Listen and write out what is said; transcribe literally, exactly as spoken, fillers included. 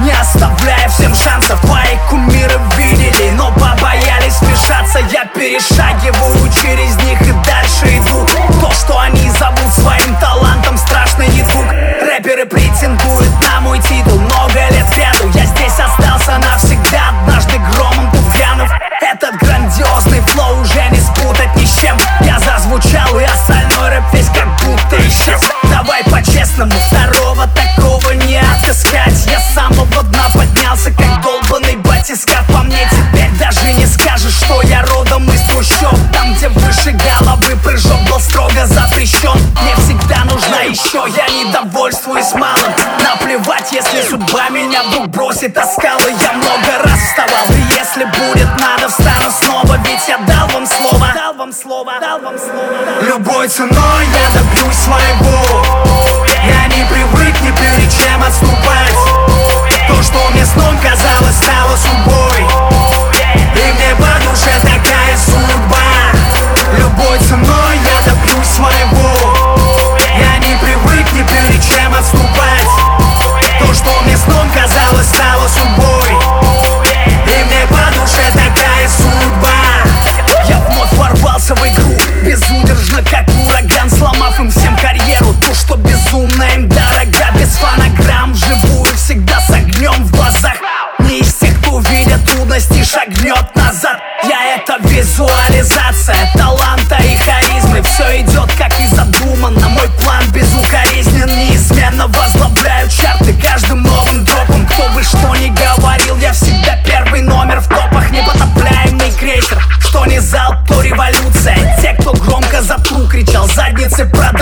не оставляя всем шансов. Мои кумиры видели, но побоялись вмешаться. Я перешагиваю через них и дальше иду. То, что они зовут своим талантом, страшный недуг. Рэперы претендуют на мой титул много лет кряду. Я здесь остался навсегда, однажды громом тут глянув. Этот грандиозный флоу уже не спутать ни с чем. Я зазвучал, и остальной рэп весь как будто исчез. Давай по-честному, второго такого не отыскать. Я с самого дна поднялся, как долбаный батискаф. По мне теперь даже не скажешь, что я родом из трущоб. Там, где выше головы прыжок был строго запрещен. Мне всегда нужна еще, я не довольствуюсь малым. Наплевать, если судьба меня вдруг бросит о скалы. Я много раз вставал, и если будет надо, встану снова. Ведь я дал вам слово, дал вам слово, дал вам слово. Любой ценой я добьюсь своего. Я не привык ни перед чем отступать. То, что мне сном казалось, стало судьбой. И мне по душе такая судьба. Любой ценой я добьюсь своего. Я не привык ни перед чем отступать. То, что мне сном казалось, стало судьбой. И мне по душе такая судьба. Я вновь ворвался в игру, безудержно, как ураган, сломав им всем карьеру. То, что безумно им дорога, без фонограмм, вживую, всегда с огнем в глазах. Не из тех, кто видя трудности, шагнет назад. Я — это визуализация таланта и харизмы. Все идет, как и задумано, мой план безукоризнен. Неизменно возглавляю чарты каждым новым дропом. Кто бы что ни говорил, я всегда первый номер в топах. Непотопляемый крейсер, что не залп, то революция. Те, кто громко за тру кричал, задницы продают.